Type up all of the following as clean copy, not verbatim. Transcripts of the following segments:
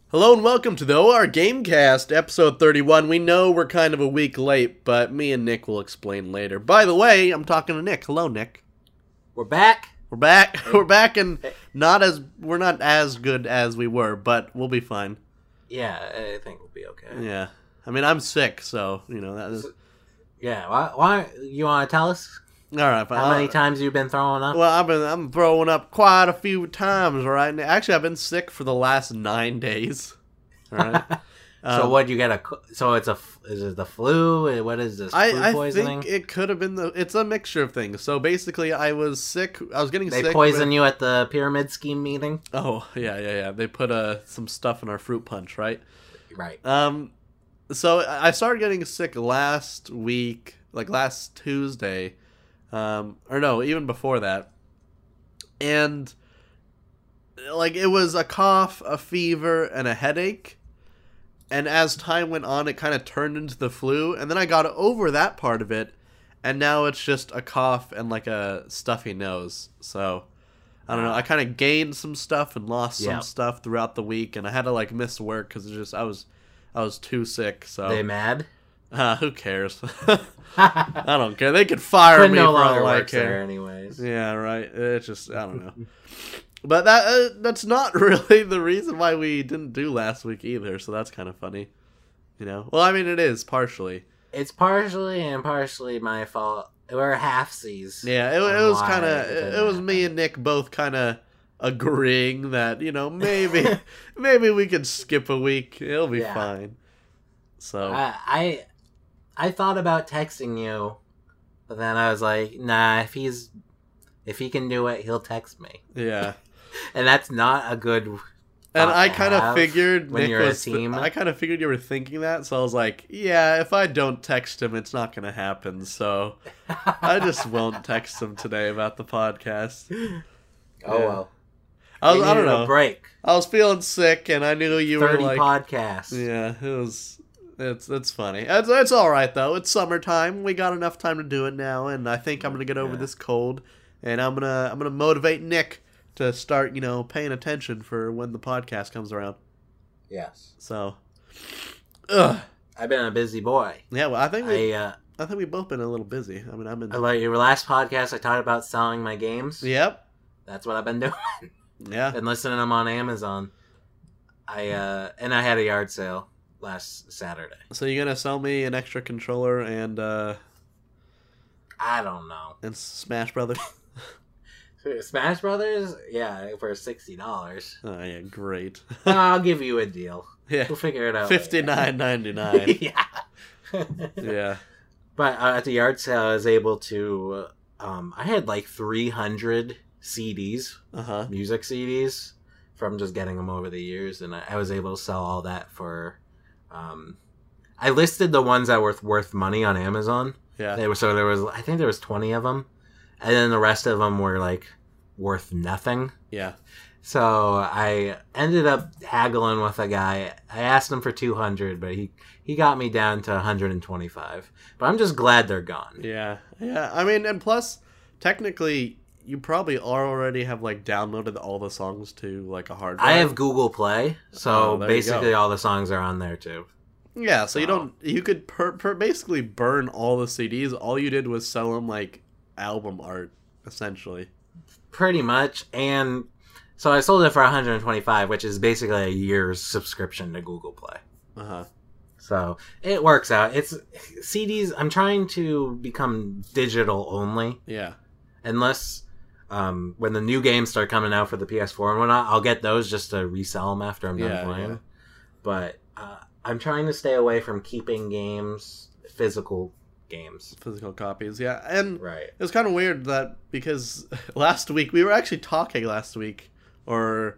Hello and welcome to the OR Gamecast, episode 31. We know we're kind of a week late, but me and Nick will explain later. By the way, I'm talking to Nick. Hello, Nick. We're back. We're back. We're back, and we're not as good as we were, but we'll be fine. Yeah, I think we'll be okay. Yeah. I mean, I'm sick, so, that is... Yeah, why you want to tell us? All right, fine. How many times you've been throwing up? Well, I'm throwing up quite a few times right now. Actually, I've been sick for the last 9 days. All right. So what you get so is it the flu? What is this? Flu I poisoning? think it could have been it's a mixture of things. So basically, I was sick. I was getting sick. They poisoned you at the pyramid scheme meeting? Oh yeah. They put some stuff in our fruit punch, right? Right. So I started getting sick last week, like last Tuesday. Or no, even before that. And like it was a cough, a fever, and a headache. And as time went on, it kind of turned into the flu, and then I got over that part of it, and now it's just a cough and like a stuffy nose. So I don't know. I kind of gained some stuff and lost some stuff throughout the week, and I had to like miss work because I was too sick. So they mad? Who cares? I don't care. They could fire me no for all I works care. there anyways. Yeah, right. It's just I don't know. But that's not really the reason why we didn't do last week either. So that's kind of funny, Well, I mean, it is partially. It's partially and partially my fault. We're halfsies. Yeah, it was kind of. It was me and Nick both kind of agreeing that maybe we could skip a week. It'll be fine. So I thought about texting you, but then I was like, nah. If he can do it, he'll text me. Yeah. And that's not a good. And I kind of figured when you're a team. I kind of figured you were thinking that, so I was like, yeah, if I don't text him, it's not going to happen. So I just won't text him today about the podcast. Oh well. I don't know. A break. I was feeling sick, and I knew you were like 30 podcasts. Yeah, it was. It's funny. It's all right though. It's summertime. We got enough time to do it now, and I think I'm gonna get over this cold, and I'm gonna motivate Nick to start, paying attention for when the podcast comes around. Yes. So, I've been a busy boy. Yeah, well, I think we've both been a little busy. I mean, I've been. Like your last podcast, I talked about selling my games. Yep. That's what I've been doing. Yeah. Been listing them on Amazon. I had a yard sale last Saturday. So you're gonna sell me an extra controller and I don't know. And Smash Brothers. Smash Brothers? Yeah, for $60. Oh yeah, great. I'll give you a deal. Yeah, we'll figure it out. $59.99. Yeah. Yeah. But at the yard sale, I was able to. I had like 300 CDs, music CDs, from just getting them over the years, and I was able to sell all that for. I listed the ones that were worth money on Amazon. Yeah. I think there was 20 of them, and then the rest of them were like worth nothing. Yeah. So I ended up haggling with a guy. I asked him for 200, but he got me down to 125. But I'm just glad they're gone. Yeah. Yeah. I mean, and plus, technically, you probably already have like downloaded all the songs to like a hard drive. I have Google Play, so basically all the songs are on there too. Yeah, so you could basically burn all the CDs. All you did was sell them like album art, essentially. Pretty much, and so I sold it for 125, which is basically a year's subscription to Google Play. So it works out. It's CDs. I'm trying to become digital only. Yeah. Unless when the new games start coming out for the PS4 and whatnot, I'll get those just to resell them after I'm done playing. Yeah. But I'm trying to stay away from keeping physical copies. Yeah, and it was kind of weird that because we were actually talking last week, or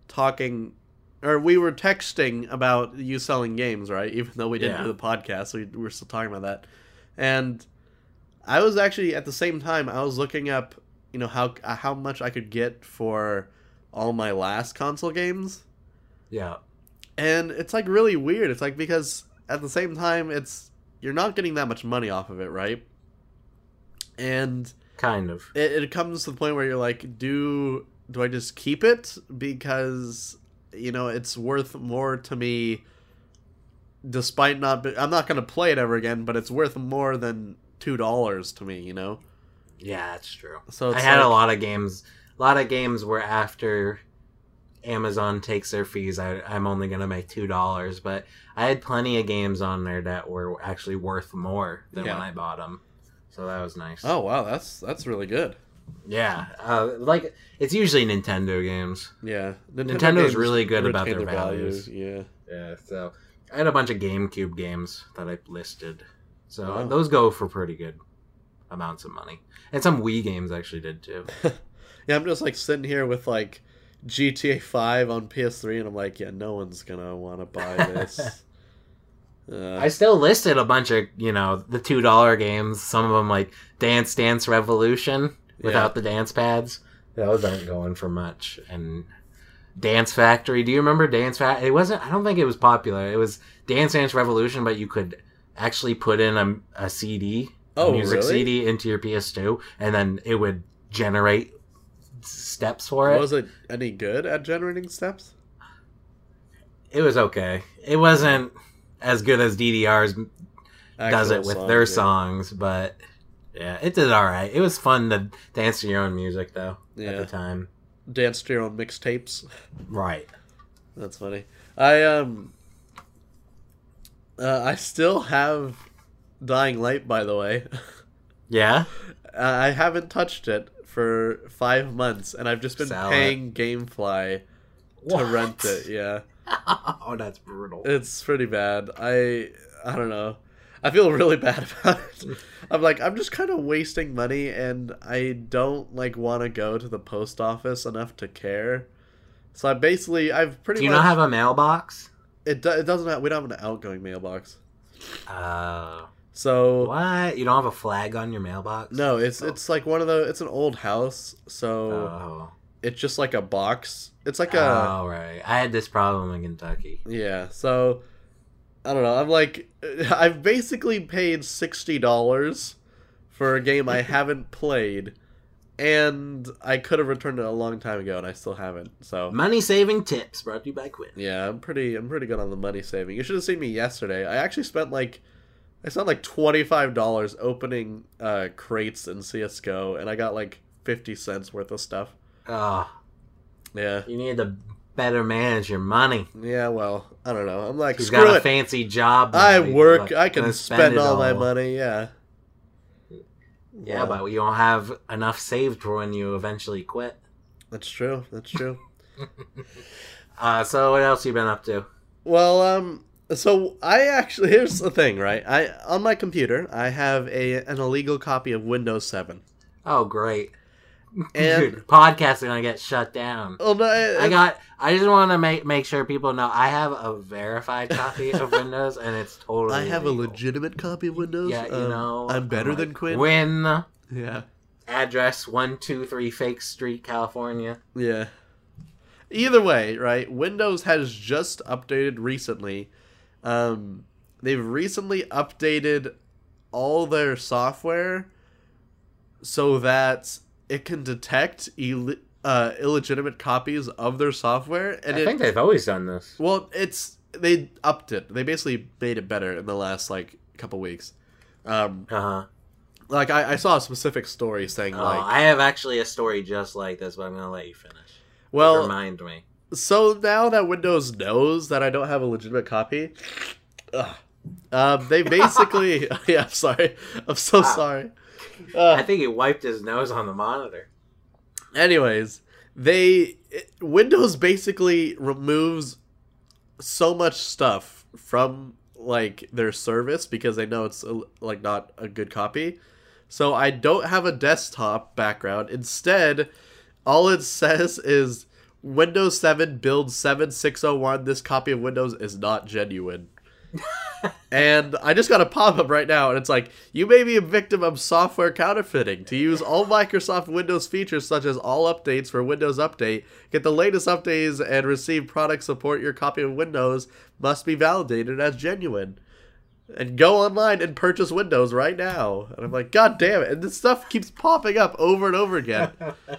we were texting about you selling games, right? Even though we didn't do the podcast, we were still talking about that. And I was actually at the same time I was looking up, how much I could get for all my last console games. Yeah. And it's like really weird. It's like because at the same time you're not getting that much money off of it, right? And kind of. It comes to the point where you're like, do I just keep it because it's worth more to me, despite I'm not going to play it ever again, but it's worth more than $2 to me, Yeah, that's true. So I had a lot of games where after Amazon takes their fees, I'm only going to make $2, but I had plenty of games on there that were actually worth more than when I bought them. So that was nice. Oh, wow, that's really good. Yeah, it's usually Nintendo games. Yeah, Nintendo is really good about their values. Yeah. Yeah, so I had a bunch of GameCube games that I listed. So those go for pretty good amounts of money. And some Wii games actually did too. Yeah, I'm just sitting here with GTA 5 on PS3 and I'm like, yeah, no one's going to want to buy this. I still listed a bunch of, the $2 games. Some of them like Dance Dance Revolution without the dance pads. Those aren't going for much. And Dance Factory. Do you remember Dance Factory? I don't think it was popular. It was Dance Dance Revolution, but you could actually put in a CD, a music CD into your PS2, and then it would generate steps for it. Was it any good at generating steps? It was okay. It wasn't as good as DDR's does it with their songs, but yeah, it did alright. It was fun to dance to your own music, though, at the time. Dance to your own mixtapes. Right. That's funny. I still have Dying Light, by the way. Yeah? I haven't touched it for 5 months, and I've just been paying GameFly to rent it, yeah. Oh, that's brutal. It's pretty bad. I don't know. I feel really bad about it. I'm just kind of wasting money, and I don't want to go to the post office enough to care. So I've pretty much. Do you not have a mailbox? It doesn't have. We don't have an outgoing mailbox. So what? You don't have a flag on your mailbox? No, it's one of the. It's an old house, so it's just like a box. It's like a. Oh right, I had this problem in Kentucky. Yeah, so. I don't know. I've basically paid $60 for a game I haven't played, and I could have returned it a long time ago, and I still haven't. So money saving tips brought to you by Quinn. Yeah, I'm pretty good on the money saving. You should have seen me yesterday. I actually spent $25 opening crates in CS:GO, and I got 50 cents worth of stuff. Oh, yeah. You need to better manage your money. Yeah, well, I don't know. I'm he's got a fancy job. I work. I can spend all my money. Yeah. Yeah, but you don't have enough saved for when you eventually quit. That's true. So what else you been up to? Well, so I actually here's the thing, right? On my computer I have an illegal copy of Windows 7. Oh, great. And dude, podcasting gonna get shut down. Oh no! I just want to make sure people know I have a verified copy of Windows, and it's totally. I have illegal. a legitimate copy of Windows. Yeah, I'm better than Quinn. Win. Yeah. Address 123 Fake Street, California. Yeah. Either way, right? Windows has just updated recently. They've recently updated all their software so that it can detect illegitimate copies of their software. And I think they've always done this. Well, they upped it. They basically made it better in the last couple weeks. I saw a specific story saying I have actually a story just like this, but I'm gonna let you finish. Well, remind me. So now that Windows knows that I don't have a legitimate copy, they basically yeah. I'm sorry. I'm so sorry. I think he wiped his nose on the monitor. Anyways, Windows basically removes so much stuff from their service because they know it's not a good copy. So I don't have a desktop background. Instead, all it says is Windows 7 build 7601. This copy of Windows is not genuine. And I just got a pop-up right now, and it's you may be a victim of software counterfeiting. To use all Microsoft Windows features, such as all updates for Windows Update, get the latest updates, and receive product support, your copy of Windows must be validated as genuine. And go online and purchase Windows right now. And I'm God damn it. And this stuff keeps popping up over and over again.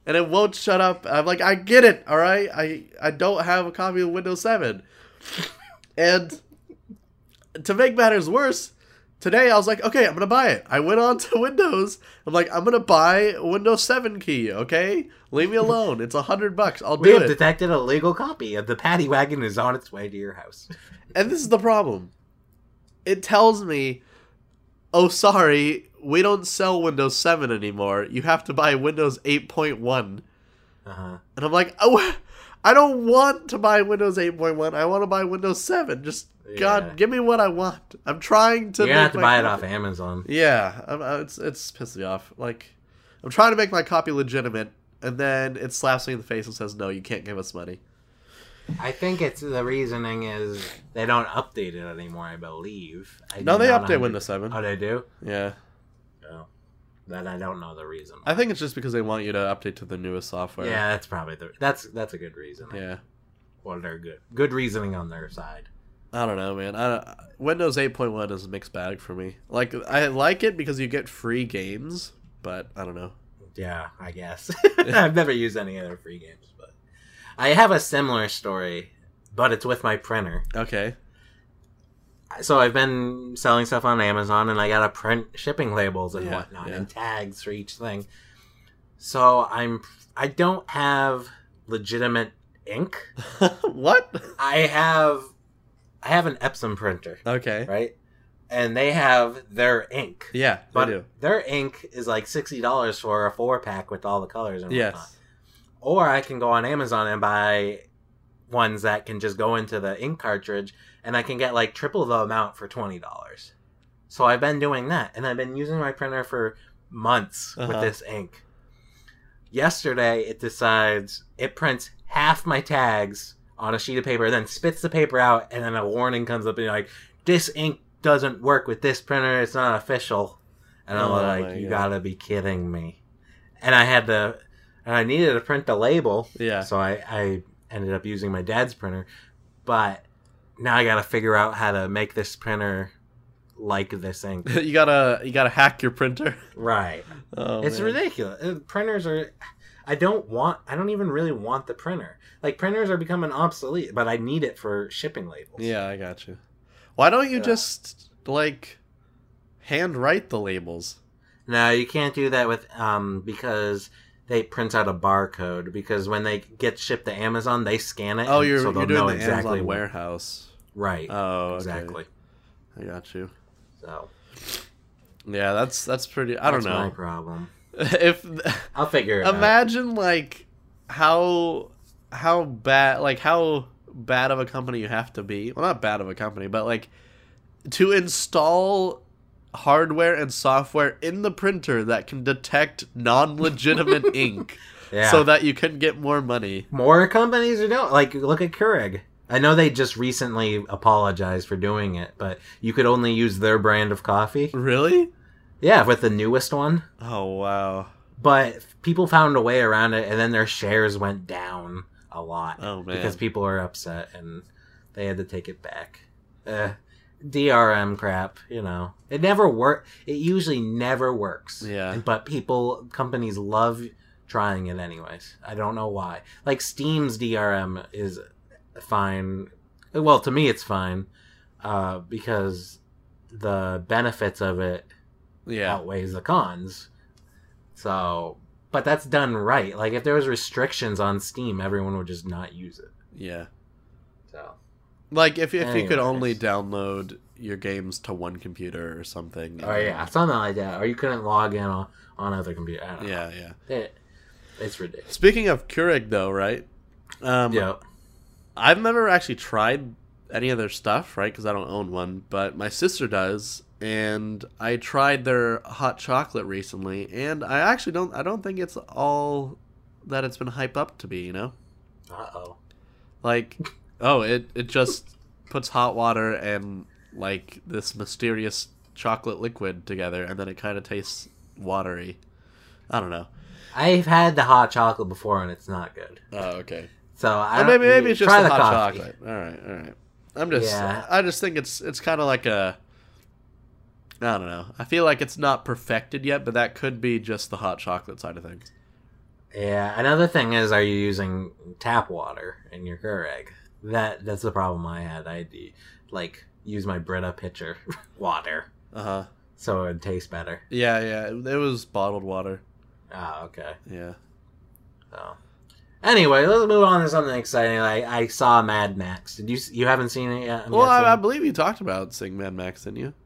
and it won't shut up. I'm like, I get it, all right? I don't have a copy of Windows 7. And to make matters worse, today I was like, okay, I'm going to buy it. I went on to Windows. I'm like, I'm going to buy Windows 7 key, okay? Leave me alone. It's $100. I'll do it. We have detected a legal copy of the Paddy Wagon is on its way to your house. And this is the problem. It tells me, oh, sorry, we don't sell Windows 7 anymore. You have to buy Windows 8.1. Uh-huh. And I'm like, oh, I don't want to buy Windows 8.1. I want to buy Windows 7. Just, God, give me what I want. I'm trying to. You're going to have to buy it off Amazon. Yeah, it's pissed me off. Like, I'm trying to make my copy legitimate, and then it slaps me in the face and says, no, you can't give us money. I think it's the reasoning is they don't update it anymore, I believe. No, they update Windows 7. Oh, they do? Yeah. Oh. Then I don't know the reason. I think it's just because they want you to update to the newest software. Yeah, that's probably that's a good reason. Yeah. Well, they're good reasoning on their side. I don't know, man. Windows 8.1 is a mixed bag for me. Like, I like it because you get free games, but I don't know. Yeah, I guess. I've never used any other free games, but I have a similar story, but it's with my printer. Okay. So I've been selling stuff on Amazon, and I gotta print shipping labels and whatnot, and tags for each thing. So I don't have legitimate ink. What? I have an Epson printer. Okay. Right? And they have their ink. Yeah, but they do. Their ink is like $60 for a 4-pack with all the colors and whatnot. Yes. Or I can go on Amazon and buy ones that can just go into the ink cartridge, and I can get like triple the amount for $20. So I've been doing that, and I've been using my printer for months with this ink. Yesterday, it decides it prints half my tags on a sheet of paper, then spits the paper out, and then a warning comes up and like, this ink doesn't work with this printer, it's not official. And I'm like, you gotta be kidding me. And I needed to print the label. Yeah. So I ended up using my dad's printer. But now I gotta figure out how to make this printer like this ink. you gotta hack your printer. Right. Oh, it's ridiculous. Printers are... I don't even really want the printer. Like, printers are becoming obsolete, but I need it for shipping labels. Yeah, I got you. Why don't you just, like, handwrite the labels? No, you can't do that with, because they print out a barcode, because when they get shipped to Amazon, they scan it. Oh, you're doing the exactly Amazon warehouse. Right. Oh, exactly. I got you. So. Yeah, that's pretty, I don't know. That's my problem. If I'll figure it out. Imagine, like, how bad of a company you have to be. Well, not bad of a company, but, like, to install hardware and software in the printer that can detect non-legitimate ink so that you can get more money. More companies are doing, like, look at Keurig. I know they just recently apologized for doing it, but you could only use their brand of coffee. Really? Yeah, with the newest one. Oh, wow. But people found a way around it, and then their shares went down a lot. Oh, man. Because people are upset, and they had to take it back. DRM crap, you know. It never works. It usually never works. Yeah. But companies love trying it anyways. I don't know why. Like, Steam's DRM is fine. Well, to me, it's fine. Because the benefits of it outweighs the cons. So, but that's done right. Like, if there was restrictions on Steam, everyone would just not use it. Yeah. So, like, if you could only download your games to one computer or something. Oh, yeah, something like that. Or you couldn't log in on other computers. I don't know. It's ridiculous. Speaking of Keurig, though, right? Yeah. I've never actually tried any of their stuff, right? Because I don't own one, but my sister does. And I tried their hot chocolate recently, and I don't think it's all that it's been hyped up to be, you know? Uh-oh. Like, it just puts hot water and, like, this mysterious chocolate liquid together, and then it kind of tastes watery. I don't know. I've had the hot chocolate before, and it's not good. Oh, okay. So, maybe it's just the hot coffee. chocolate. All right. I just think it's kind of like a... I don't know. I feel like it's not perfected yet, but that could be just the hot chocolate side of things. Yeah, another thing is, are you using tap water in your Keurig? That's the problem I had. I'd like use my Brita pitcher water, so it would taste better. Yeah, it was bottled water. Ah, okay. Yeah. So, anyway, let's move on to something exciting. I saw Mad Max. You haven't seen it yet? Well, I believe you talked about seeing Mad Max, didn't you?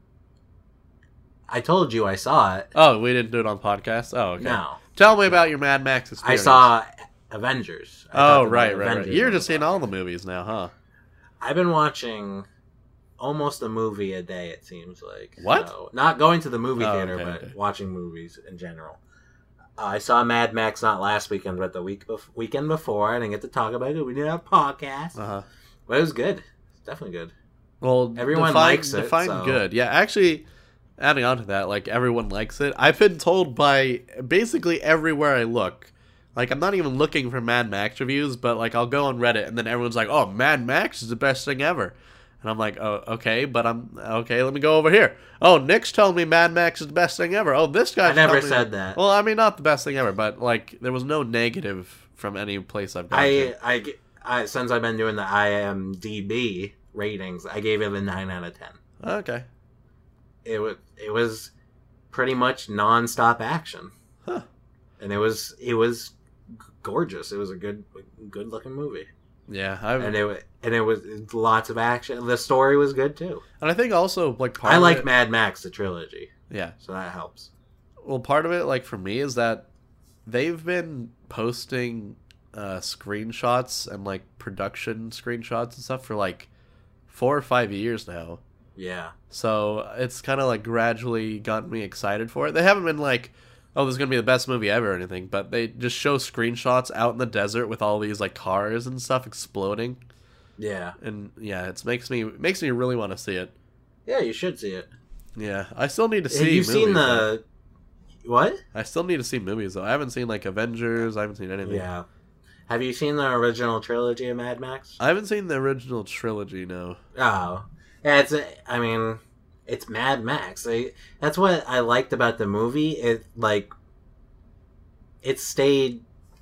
I told you I saw it. Oh, we didn't do it on podcast? Oh, okay. No. Tell me about your Mad Max experience. I saw Avengers. Right. You're just seeing all the movies now, huh? I've been watching almost a movie a day, it seems like. What? So, not going to the movie theater, but watching movies in general. I saw Mad Max not last weekend, but the weekend before. I didn't get to talk about it. We did a podcast. But it was good. It's definitely good. Well, everyone likes it. Define good. Yeah, actually, adding on to that, like, everyone likes it. I've been told by basically everywhere I look. Like, I'm not even looking for Mad Max reviews, but, like, I'll go on Reddit, and then everyone's like, oh, Mad Max is the best thing ever. And I'm like, oh, okay, but okay, let me go over here. Oh, Nick's telling me Mad Max is the best thing ever. Oh, this guy's I never said that. Well, I mean, not the best thing ever, but, like, there was no negative from any place I've gone to. I since I've been doing the IMDb ratings, I gave it a 9 out of 10. Okay. It was pretty much non-stop action. Huh. And it was gorgeous. It was a good looking movie. Yeah, and it was lots of action. The story was good too. And I think also, like, I like Mad Max, the trilogy. Yeah, so that helps. Well, part of it, like, for me, is that they've been posting screenshots and, like, production screenshots and stuff for like 4 or 5 years now. Yeah. So it's kind of like gradually gotten me excited for it. They haven't been like, oh, this is going to be the best movie ever or anything, but they just show screenshots out in the desert with all these, like, cars and stuff exploding. Yeah. And yeah, it makes me really want to see it. Yeah, you should see it. Yeah, I still need to see. Have you seen the what? I still need to see movies though. I haven't seen, like, Avengers. I haven't seen anything. Yeah. Have you seen the original trilogy of Mad Max? I haven't seen the original trilogy, no. Oh. Yeah, it's Mad Max. That's what I liked about the movie. It stayed.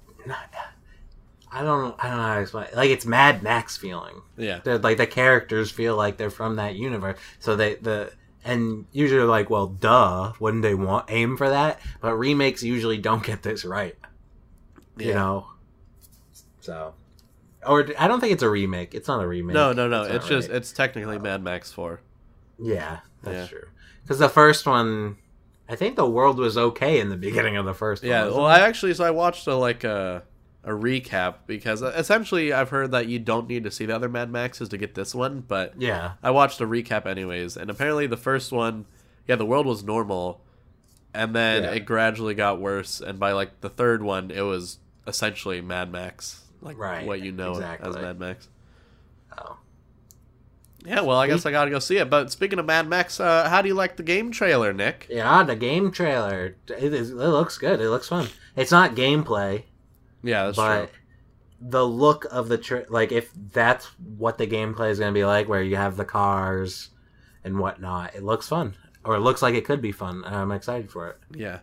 I don't know how to explain. Like, it's Mad Max feeling. Yeah. Like, the characters feel like they're from that universe. So and usually, like, well, duh, wouldn't they aim for that? But remakes usually don't get this right. Yeah. You know. So, or I don't think it's a remake. It's not a remake. No. It's technically Mad Max 4. Yeah, that's true. Because the first one, I think the world was okay in the beginning of the first one. Yeah, well, I watched a recap because essentially I've heard that you don't need to see the other Mad Maxes to get this one, but yeah, I watched a recap anyways, and apparently the first one, the world was normal, and then it gradually got worse, and by, like, the third one, it was essentially Mad Max. Like, what you know as Mad Max. Oh. Yeah, well, I guess I gotta go see it. But speaking of Mad Max, how do you like the game trailer, Nick? Yeah, the game trailer. It looks good. It looks fun. It's not gameplay. Yeah, that's true. But the look of the... like, if that's what the gameplay is going to be like, where you have the cars and whatnot, it looks fun. Or it looks like it could be fun. I'm excited for it. Yeah.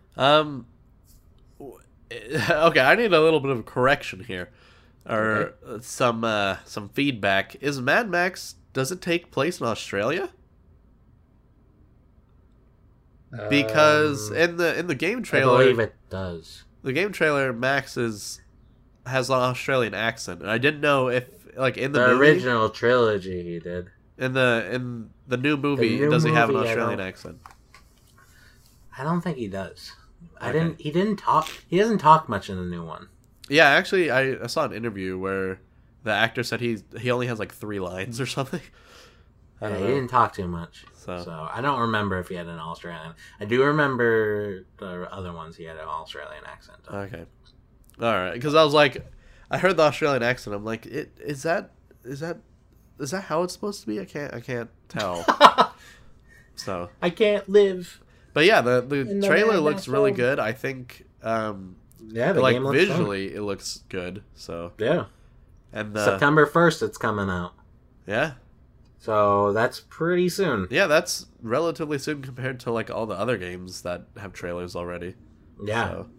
Okay, I need a little bit of a correction here, or some feedback. Is Mad Max, does it take place in Australia? Because in the game trailer, I believe it does. The game trailer, Max has an Australian accent, and I didn't know if, like, in the movie, original trilogy he did. In the new movie, does he have an Australian accent? I don't think he does. Okay. He doesn't talk much in the new one. Yeah, actually, I saw an interview where the actor said he only has, like, 3 lines or something. He didn't talk too much. So I don't remember if he had an Australian. I do remember the other ones he had an Australian accent. Okay. All right, because I was like, I heard the Australian accent. I'm like, is that how it's supposed to be? I can't tell. So I can't live. But yeah, the trailer looks really good. I think, the like, game looks visually, it looks good. So yeah, and September 1st, it's coming out. Yeah, so that's pretty soon. Yeah, that's relatively soon compared to, like, all the other games that have trailers already. Yeah, so.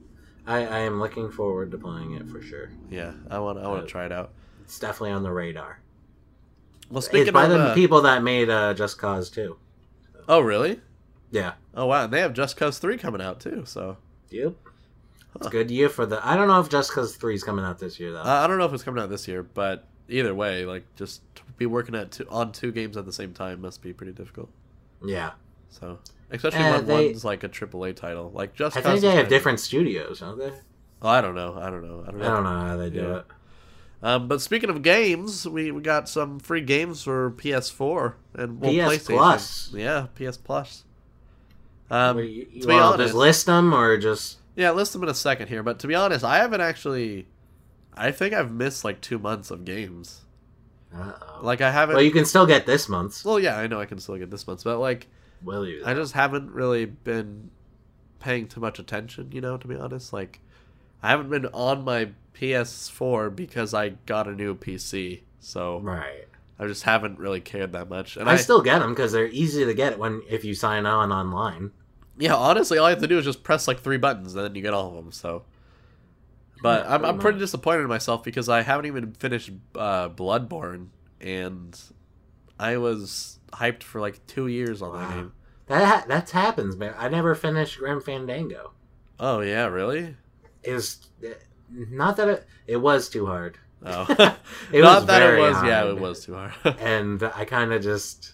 I am looking forward to playing it for sure. Yeah, I want to try it out. It's definitely on the radar. Well, speaking it's by of the people that made Just Cause 2. So. Oh, really? Yeah. Oh, wow. And they have Just Cause 3 coming out, too, so... Yep. It's a good year for the... I don't know if Just Cause 3 is coming out this year, though. I don't know if it's coming out this year, but either way, like, just to be working on two games at the same time must be pretty difficult. Yeah. So, especially when one's, like, a AAA title. Like, Just Cause... I think they have different studios, don't they? Oh, I don't know how they do it. But speaking of games, we got some free games for PS4 and PS PlayStation. Plus. Yeah, PS Plus. To be honest, just list them or just... Yeah, list them in a second here. But to be honest, I haven't actually... I think I've missed like 2 months of games. Uh-oh. Like I haven't... Well, you can still get this month's. Well, yeah, I know I can still get this month's. But like... Will you? I just haven't really been paying too much attention, to be honest. Like, I haven't been on my PS4 because I got a new PC. So... Right. I just haven't really cared that much. And I still get them because they're easy to get if you sign on online. Yeah, honestly, all I have to do is just press like 3 buttons and then you get all of them. So, but yeah, I'm pretty disappointed in myself because I haven't even finished Bloodborne, and I was hyped for like 2 years on that game. That happens, man. I never finished Grim Fandango. Oh yeah, really? It was not that it was too hard. Oh, it not was that very it was. hard. Yeah, it was too hard. And I kind of just,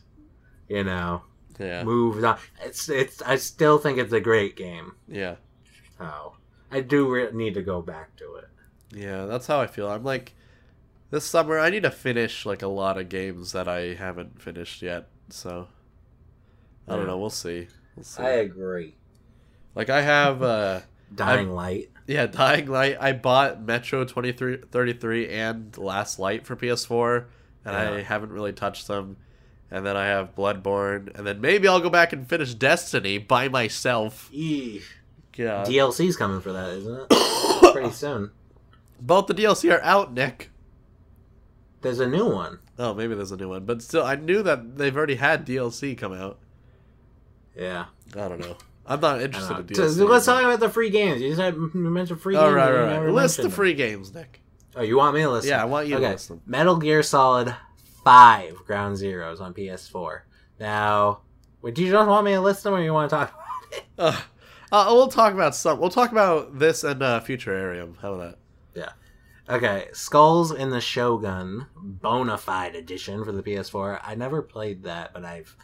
yeah, moved on. It's. I still think it's a great game. Yeah. Oh, I do need to go back to it. Yeah, that's how I feel. I'm like, this summer I need to finish like a lot of games that I haven't finished yet. So, I don't know. We'll see. I agree. Like I have Dying Light. Yeah, Dying Light. I bought Metro 2033 and Last Light for PS4, and I haven't really touched them. And then I have Bloodborne, and then maybe I'll go back and finish Destiny by myself. Eesh. Yeah. DLC's coming for that, isn't it? Pretty soon. Both the DLC are out, Nick. There's a new one. Oh, maybe there's a new one. But still, I knew that they've already had DLC come out. Yeah. I don't know. I'm not interested in DLC. Let's talk about the free games. You mentioned free games. Oh, right. List the free games, Nick. Oh, you want me to list them? Yeah, I want you to list them. Metal Gear Solid 5 Ground Zeroes on PS4. Now, do you just want me to list them or you want to talk about it? We'll talk about some. We'll talk about this and Future Arium. How about that? Yeah. Okay, Skulls in the Shogun Bonafide Edition for the PS4. I never played that, but I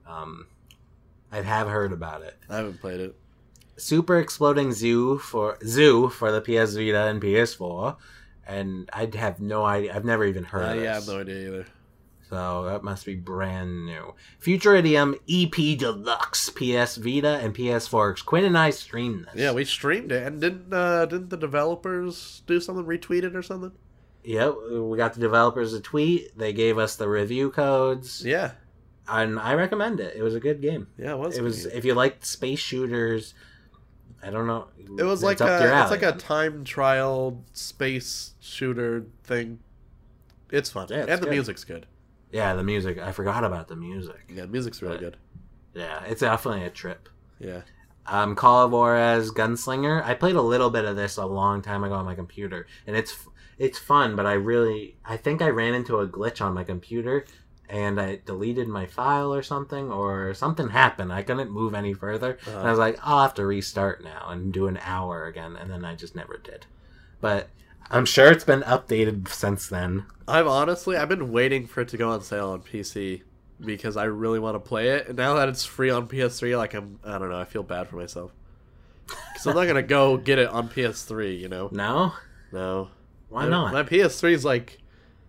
have heard about it. I haven't played it. Super Exploding Zoo for the PS Vita and PS4, and I have no idea. I've never even heard of this. Yeah, I have no idea either. So that must be brand new. Futuridium EP Deluxe PS Vita and PS4. Quinn and I streamed this. Yeah, we streamed it, and didn't the developers do something, retweet it or something? Yep, we got the developers a tweet. They gave us the review codes. Yeah. And I recommend it. It was a good game. Yeah, it was. It was. If you liked space shooters, I don't know. It was like it's like a time trial space shooter thing. It's fun, and the music's good. Yeah, the music. I forgot about the music. Yeah, the music's really good. Yeah, it's definitely a trip. Yeah. Call of Juarez Gunslinger. I played a little bit of this a long time ago on my computer, and it's fun. But I think I ran into a glitch on my computer. And I deleted my file or something happened. I couldn't move any further. And I was like, I'll have to restart now and do an hour again. And then I just never did. But I'm sure it's been updated since then. I've been waiting for it to go on sale on PC because I really want to play it. And now that it's free on PS3, like I don't know, I feel bad for myself. Because I'm not going to go get it on PS3, you know? No? No. Why not? My PS3 is like...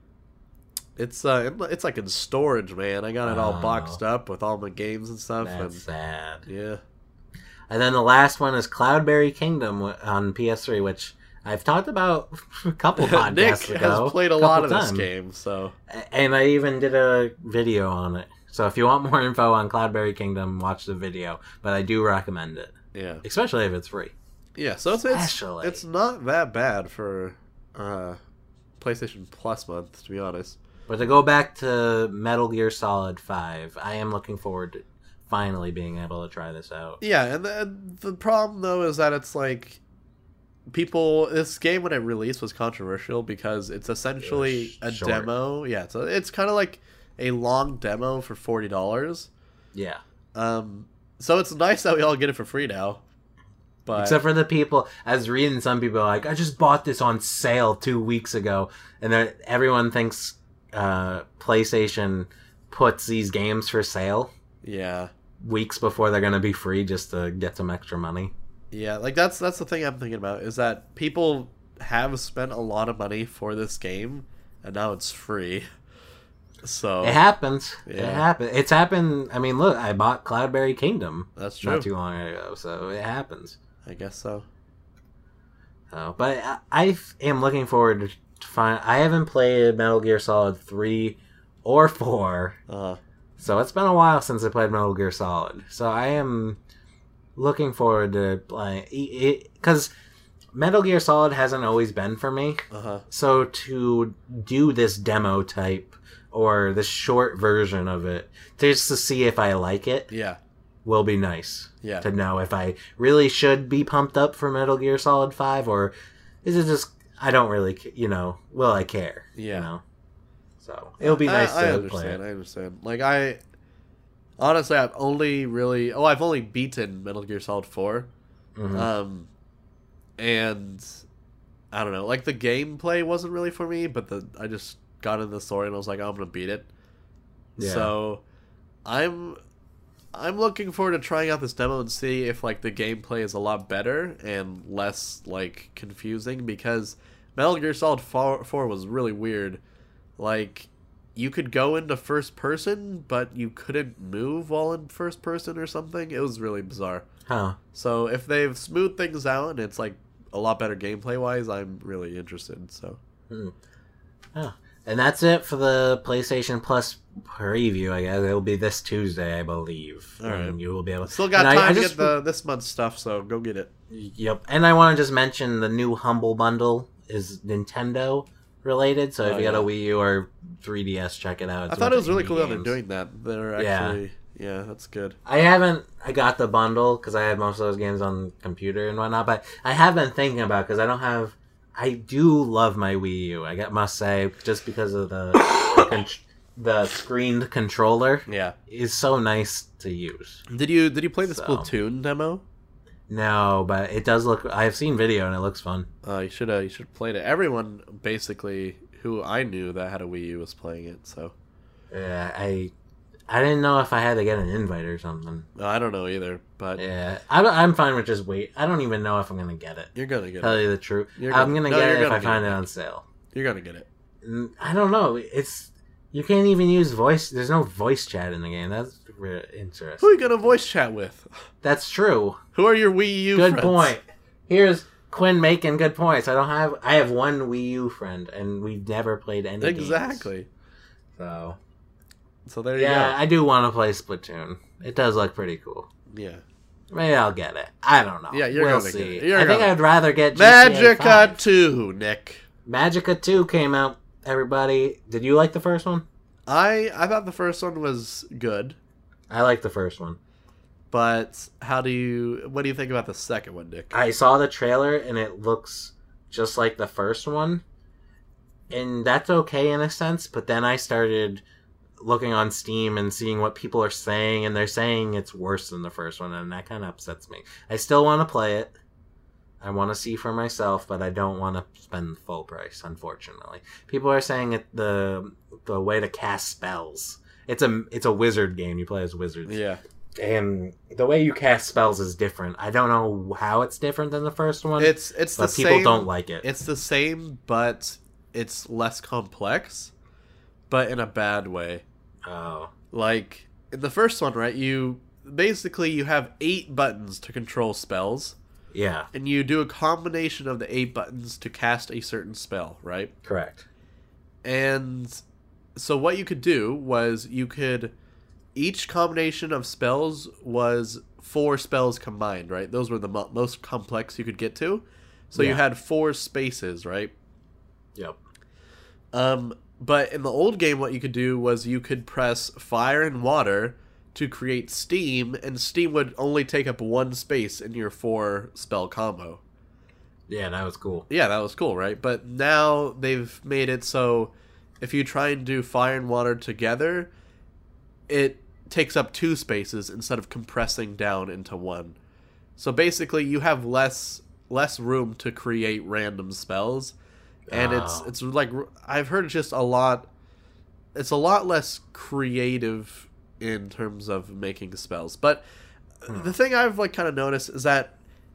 It's like in storage, man. I got it all boxed up with all my games and stuff. That's sad. Yeah. And then the last one is Cloudberry Kingdom on PS3, which I've talked about a couple podcasts Nick ago. has played a lot of this game, so. And I even did a video on it. So if you want more info on Cloudberry Kingdom, watch the video. But I do recommend it. Yeah. Especially if it's free. Yeah, so it's not that bad for PlayStation Plus month, to be honest. But to go back to Metal Gear Solid 5, I am looking forward to finally being able to try this out. Yeah, and the problem, though, is that it's like... this game when it released was controversial because it's essentially a demo. Yeah, so it's kind of like a long demo for $40. Yeah. So it's nice that we all get it for free now. But except for the people, I was reading some people like, I just bought this on sale 2 weeks ago, and everyone thinks PlayStation puts these games for sale. Yeah. Weeks before they're gonna be free just to get some extra money. Yeah, like that's the thing I'm thinking about is that people have spent a lot of money for this game, and now it's free. So it happens. Yeah. It happens. It's happened. I mean, look, I bought Cloudberry Kingdom. That's true. Not too long ago, so it happens. I guess so. But I am looking forward to find. I haven't played Metal Gear Solid 3 or 4. So it's been a while since I played Metal Gear Solid. So I am looking forward to playing it because Metal Gear Solid hasn't always been for me. So to do this demo type or this short version of it, just to see if I like it, will be nice. Yeah. To know if I really should be pumped up for Metal Gear Solid 5 or is it just I don't really, will I care? Yeah. So it'll be nice to understand, play it. I understand. Like honestly, I've only beaten Metal Gear Solid 4. And I don't know, like the gameplay wasn't really for me, but I just got into the story and I was like, I'm gonna beat it. Yeah. So I'm looking forward to trying out this demo and see if like the gameplay is a lot better and less like confusing, because Metal Gear Solid 4 was really weird. Like you could go into first person, but you couldn't move while in first person or something. It was really bizarre. So if they've smoothed things out and it's like a lot better gameplay wise, I'm really interested. So and that's it for the PlayStation Plus preview. I guess it'll be this Tuesday, I believe. All right. And you will be able to... Still got time to get this month's stuff, so go get it. Yep. And I want to just mention the new Humble Bundle is Nintendo related, so if you got a Wii U or 3DS, check it out. I thought it was really cool that they're doing that. They're actually... Yeah, that's good. I got the bundle because I had most of those games on the computer and whatnot, but I have been thinking about because I do love my Wii U. I must say, just because of the screened controller. Yeah, is so nice to use. Did you play the Splatoon demo? No, but it does look. I've seen video and it looks fun. You should have played it. Everyone basically who I knew that had a Wii U was playing it. So yeah, I didn't know if I had to get an invite or something. I don't know either, but yeah, I'm fine with just wait. I don't even know if I'm gonna get it. You're gonna get it. Tell you the truth, I'm gonna get it if I find it on sale. You're gonna get it. I don't know. You can't even use voice. There's no voice chat in the game. That's really interesting. Who are you gonna voice chat with? That's true. Who are your Wii U friends? Good point. Here's Quinn making good points. I have one Wii U friend, and we've never played any exactly. Games. So there you go. Yeah, I do want to play Splatoon. It does look pretty cool. Yeah. Maybe I'll get it. I don't know. Yeah, we'll see. I think I'd rather get Magica 2, Nick. Magica 2 came out, everybody. Did you like the first one? I thought the first one was good. I liked the first one. But what do you think about the second one, Nick? I saw the trailer and it looks just like the first one. And that's okay in a sense, but then I started looking on Steam and seeing what people are saying, and they're saying it's worse than the first one, and that kind of upsets me. I still want to play it. I want to see for myself, but I don't want to spend full price, unfortunately. People are saying the way to cast spells. It's a wizard game. You play as wizards. Yeah. And the way you cast spells is different. I don't know how it's different than the first one. It's but the people same, don't like it. It's the same, but it's less complex, but in a bad way. Oh. Like, in the first one, right, you have 8 buttons to control spells. Yeah. And you do a combination of the 8 buttons to cast a certain spell, right? Correct. And so what you could do was each combination of spells was 4 spells combined, right? Those were the most complex you could get to. So you had 4 spaces, right? Yep. But in the old game, what you could do was you could press fire and water to create steam, and steam would only take up 1 space in your 4 spell combo. Yeah, that was cool. Yeah, that was cool, right? But now they've made it so if you try and do fire and water together, it takes up 2 spaces instead of compressing down into 1. So basically, you have less room to create random spells, and it's like I've heard it's just a lot. It's a lot less creative in terms of making spells. But the thing I've like kind of noticed is that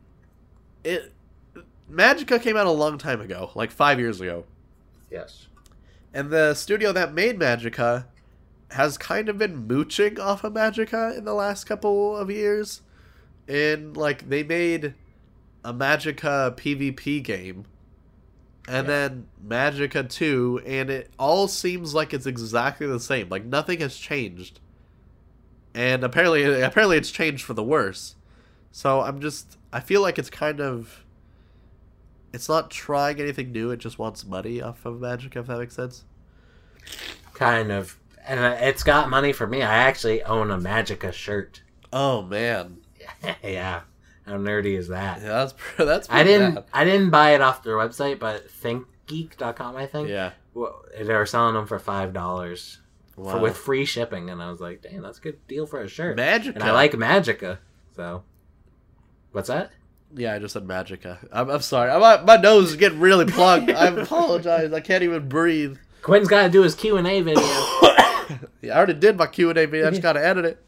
Magicka came out a long time ago, like 5 years ago. Yes. And the studio that made Magicka has kind of been mooching off of Magicka in the last couple of years. And, like, they made a Magicka PvP game, and then Magicka 2, and it all seems like it's exactly the same. Like, nothing has changed. And apparently it's changed for the worse. So I feel like it's kind of... It's not trying anything new, it just wants money off of Magicka, if that makes sense. Kind of. And it's got money for me. I actually own a Magicka shirt. Oh, man. Yeah. How nerdy is that? Yeah, that's I didn't buy it off their website, but thinkgeek.com, I think. Yeah. They were selling them for $5 with free shipping, and I was like, "Damn, that's a good deal for a shirt." Magicka. And I like Magicka, so. What's that? Yeah, I just said Magicka. I'm sorry. My nose is getting really plugged. I apologize. I can't even breathe. Quinn's got to do his Q&A video. Yeah, I already did my Q&A video. I just got to edit it.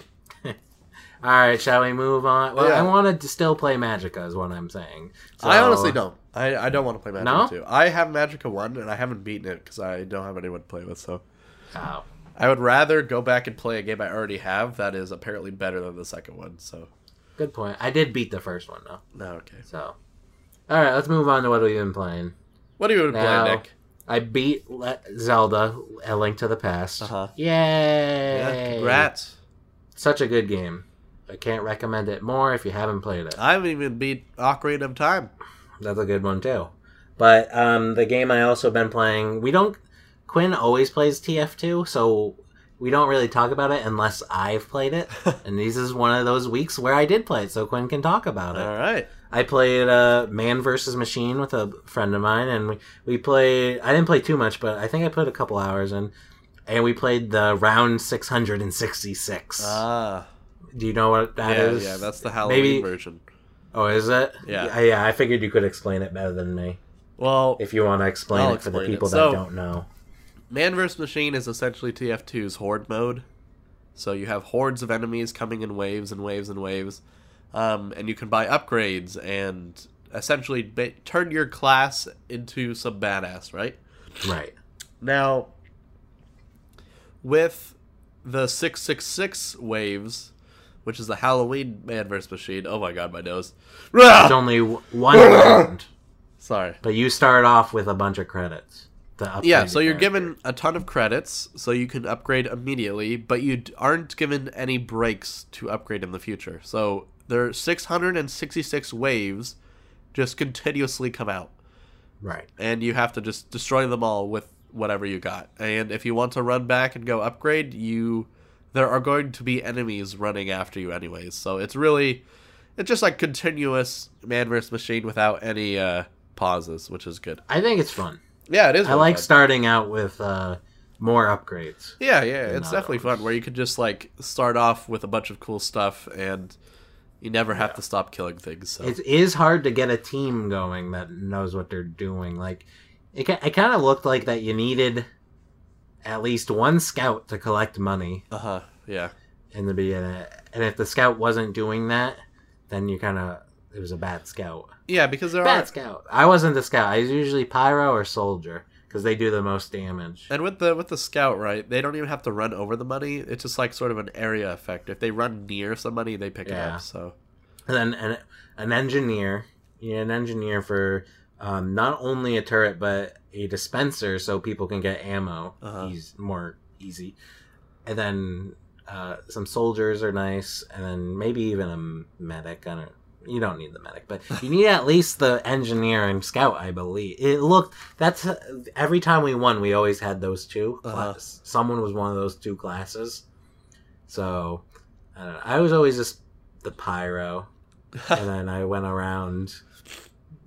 All right, shall we move on? Well, yeah. I wanted to still play Magicka, is what I'm saying. So, I honestly don't. I don't want to play Magicka 2. No? I have Magicka 1, and I haven't beaten it because I don't have anyone to play with. So, oh. I would rather go back and play a game I already have that is apparently better than the second one. So, good point. I did beat the first one, though. No, okay. So, all right, let's move on to what we've been playing. What have you been playing, Nick? I beat Zelda: A Link to the Past. Uh-huh. Yay! Yeah, congrats. Such a good game. I can't recommend it more if you haven't played it. I haven't even beat Ocarina of Time. That's a good one, too. But the game I also been playing... Quinn always plays TF2, so we don't really talk about it unless I've played it. And this is one of those weeks where I did play it, so Quinn can talk about it. All right. I played Man vs. Machine with a friend of mine, and we played... I didn't play too much, but I think I put a couple hours in. And we played the round 666. Ah. Do you know what that is? Yeah, that's the Halloween version. Oh, is it? Yeah. Yeah, I figured you could explain it better than me. Well, if you want to explain it for the people that don't know. Man vs. Machine is essentially TF2's Horde mode. So you have hordes of enemies coming in waves and waves and waves. And you can buy upgrades and essentially turn your class into some badass, right? Right. Now, with the 666 waves... which is the Halloween Man vs. Machine. Oh my god, my nose. It's only one round. Sorry. But you start off with a bunch of credits. Yeah, so you're given a ton of credits, so you can upgrade immediately, but you aren't given any breaks to upgrade in the future. So there are 666 waves just continuously come out. Right. And you have to just destroy them all with whatever you got. And if you want to run back and go upgrade, there are going to be enemies running after you anyways. So it's just like continuous Man vs. Machine without any pauses, which is good. I think it's fun. Yeah, it is. I like starting out with more upgrades. Yeah, it's definitely fun where you can just like start off with a bunch of cool stuff and you never have to stop killing things. So. It is hard to get a team going that knows what they're doing. Like it kind of looked like that you needed at least one scout to collect money. Yeah. In the beginning. And if the scout wasn't doing that, then it was a bad scout. Yeah, because bad scout. I wasn't the scout. I was usually pyro or soldier because they do the most damage. And with the scout, right, they don't even have to run over the money. It's just like sort of an area effect. If they run near somebody, they pick it up. So. And then an engineer. You need an engineer for not only a turret, but a dispenser so people can get ammo. He's more easy. And then some soldiers are nice, and then maybe even a medic. You don't need the medic, but you need at least the engineer and scout, I believe. That's every time we won, we always had those two. Someone was one of those two classes. So I don't know. I was always just the pyro, and then I went around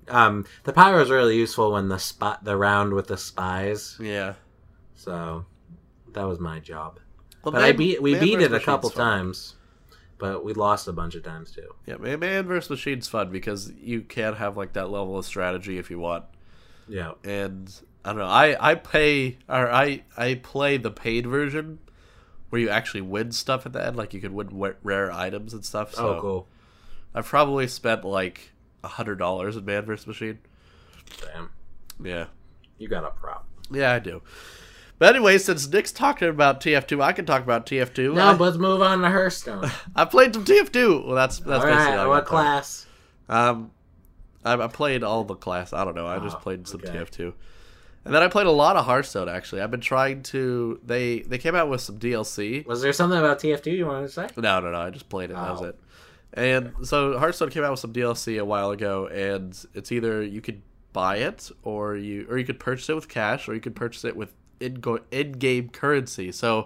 The power was really useful when the round with the spies. Yeah. So that was my job. Well, but we beat it a couple times, but we lost a bunch of times too. Yeah, Man vs. Machine's fun because you can have like that level of strategy if you want. Yeah. And I don't know. I play the paid version where you actually win stuff at the end. Like you could win rare items and stuff. So cool. I've probably spent like $100 in Man vs. Machine. Damn. Yeah. You got a prop. Yeah, I do. But anyway, since Nick's talking about TF2, I can talk about TF2. No, let's move on to Hearthstone. I played some TF2. Well, that's basically all right. What class? I played all the class. I don't know. I just played some TF2. And then I played a lot of Hearthstone, actually. I've been trying to... They came out with some DLC. Was there something about TF2 you wanted to say? No. I just played it. That was it. And so Hearthstone came out with some DLC a while ago, and it's either you could buy it, or you could purchase it with cash, or you could purchase it with in-game currency. So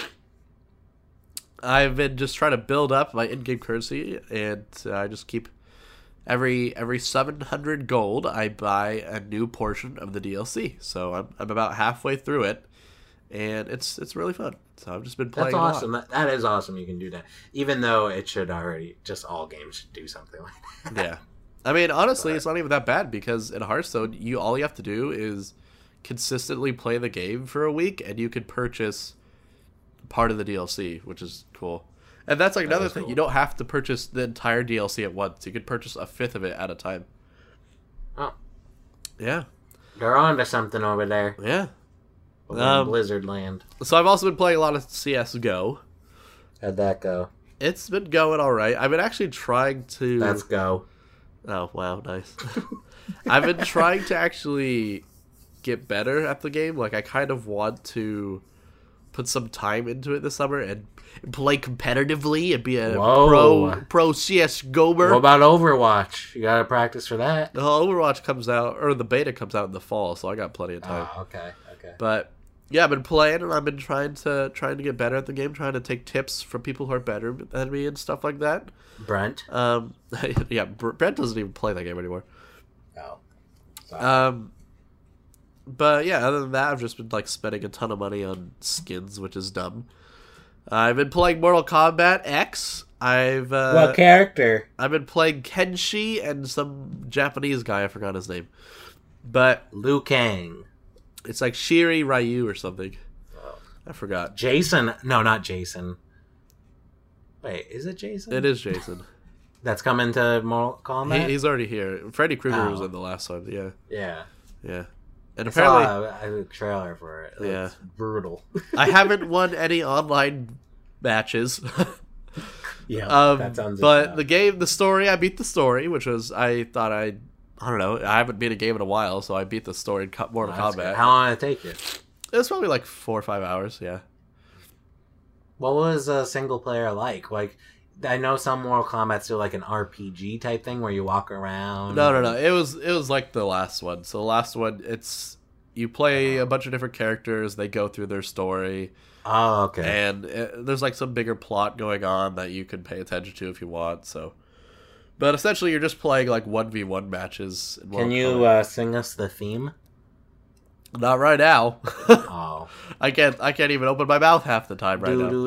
I've been just trying to build up my in-game currency, and I just keep every 700 gold I buy a new portion of the DLC. So I'm about halfway through it, and it's really fun. So I've just been playing. That's awesome. That is awesome. You can do that, even though it should already just all games should do something like that. Yeah, I mean honestly, it's not even that bad because in Hearthstone, all you have to do is consistently play the game for a week, and you could purchase part of the DLC, which is cool. And that's like another thing. Cool. You don't have to purchase the entire DLC at once. You could purchase a fifth of it at a time. Oh, yeah, they're on to something over there. Yeah, Blizzard land. So I've also been playing a lot of CS:GO. How'd that go? It's been going all right. I've been actually trying to. Let's go. Oh wow, nice. I've been trying to actually get better at the game. Like I kind of want to put some time into it this summer and play competitively and be a pro CS:GOer. What about Overwatch? You gotta practice for that. The Overwatch comes out, or the beta comes out in the fall, so I got plenty of time. Oh, okay. But yeah, I've been playing and I've been trying to get better at the game, trying to take tips from people who are better than me and stuff like that. Brent. Yeah, Brent doesn't even play that game anymore. Oh. Sorry. But yeah, other than that, I've just been like spending a ton of money on skins, which is dumb. I've been playing Mortal Kombat X. What character? I've been playing Kenshi and some Japanese guy. I forgot his name, but Liu Kang. It's like Shiri Ryu or something. Oh. I forgot. Jason? No, not Jason. Wait, is it Jason? It is Jason. That's coming to Mortal Kombat. He's already here. Freddy Krueger was in the last one. Yeah. Yeah. And apparently, I saw a trailer for it. It's brutal. I haven't won any online matches. Yeah, that sounds. But the story, I beat the story, which was I don't know. I haven't beat a game in a while, so I beat the story in Mortal Kombat. Good. How long did it take you? It was probably like 4 or 5 hours. Yeah. What was a single player like? Like, I know some Mortal Kombat's do like an RPG type thing where you walk around. No. It was like the last one. So the last one, you play a bunch of different characters. They go through their story. Oh, okay. And there's like some bigger plot going on that you can pay attention to if you want. So, but essentially, you're just playing like 1v1 matches. Can you sing us the theme? Not right now. Oh, I can't even open my mouth half the time right now.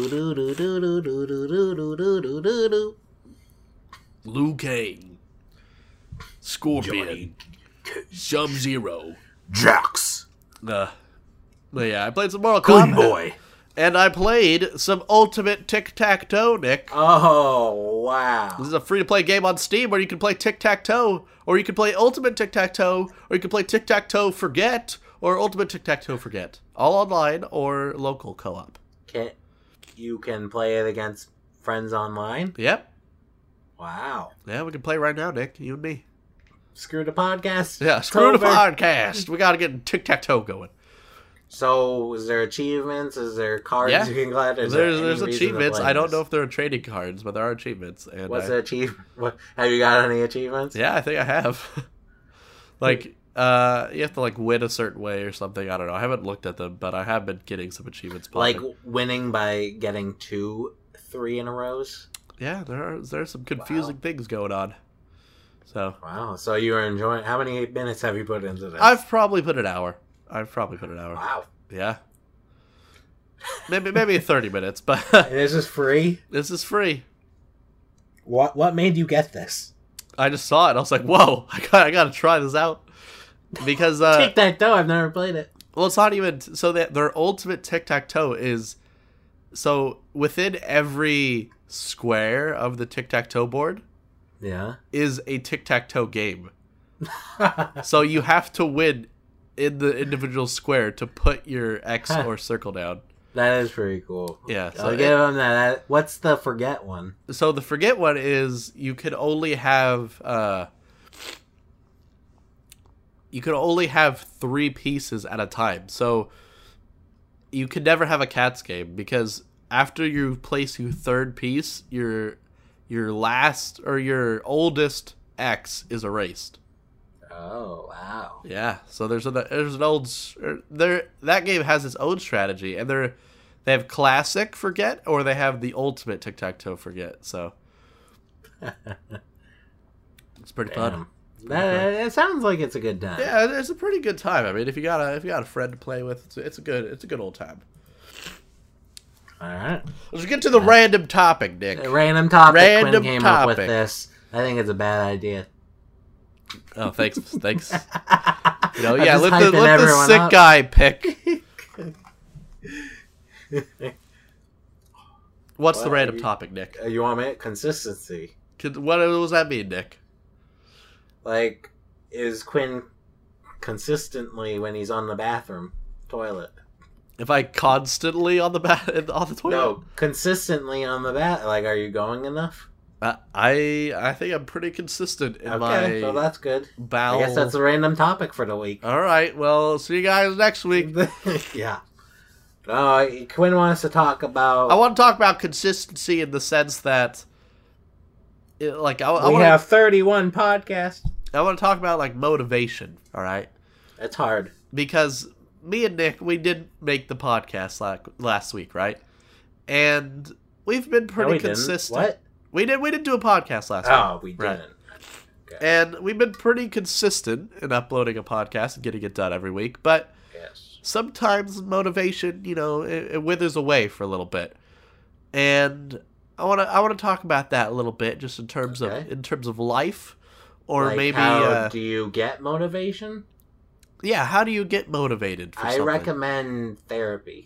Liu Kang, Scorpion, Sub-Zero, Jax. But yeah, I played some Mortal Kombat. Boy. And I played some Ultimate Tic-Tac-Toe, Nick. Oh, wow. This is a free-to-play game on Steam where you can play Tic-Tac-Toe, or you can play Ultimate Tic-Tac-Toe, or you can play Tic-Tac-Toe Forget, or Ultimate Tic-Tac-Toe Forget. All online or local co-op. You can play it against friends online? Yep. Wow. Yeah, we can play right now, Nick, you and me. Screw the podcast. Yeah, screw the podcast. We got to get Tic-Tac-Toe going. So, is there achievements? Is there cards you can collect? There's achievements. I don't know if there are trading cards, but there are achievements. And what's the achievement? Have you got any achievements? Yeah, I think I have. Like, you have to like win a certain way or something. I don't know. I haven't looked at them, but I have been getting some achievements. Like winning by getting 2, 3 in a row. Yeah, there's some confusing things going on. So wow. So you are enjoying. How many minutes have you put into this? I've probably put an hour. Wow. Yeah. Maybe 30 minutes, but and this is free. This is free. What made you get this? I just saw it. I was like, whoa! I gotta try this out because Tic-tac-toe. I've never played it. Well, it's not even so that their ultimate tic-tac-toe is so within every square of the tic-tac-toe board. Yeah. Is a tic-tac-toe game. So you have to win in the individual square to put your X or circle down. That is pretty cool. Yeah. So I'll give them that. What's the forget one? So the forget one is you could only have 3 pieces at a time. So you could never have a cats game because after you place your third piece, your last or your oldest X is erased. Oh wow! Yeah, so there's an old that game has its own strategy, and they have classic forget or they have the ultimate tic-tac-toe forget. So it's pretty fun. It sounds like it's a good time. Yeah, it's a pretty good time. I mean, if you got a friend to play with, it's a good old time. All right, let's get to the random topic, Nick. Random topic. Quinn came up with this. I think it's a bad idea. Oh, thanks. You know, yeah, let the sick guy pick. What's the random topic, Nick? You want me? Consistency. What does that mean, Nick? Like, is Quinn consistently when he's on the bathroom toilet? If I constantly on the toilet? No, consistently on the Like, are you going enough? I think I'm pretty consistent in my. So that's good. Bowel. I guess that's a random topic for the week. All right. Well, see you guys next week. Yeah. Quinn wants to talk about. I want to talk about consistency in the sense that, we have 31 podcasts. I want to talk about like motivation. All right. It's hard because me and Nick, we did make the podcast last week, right? And we've been pretty consistent. What? We did do a podcast last week. Oh, we didn't. Right. Okay. And we've been pretty consistent in uploading a podcast and getting it done every week. But sometimes motivation, it withers away for a little bit. And I want to talk about that a little bit, just in terms of life, or like maybe how do you get motivation? Yeah, how do you get motivated for something? I recommend therapy.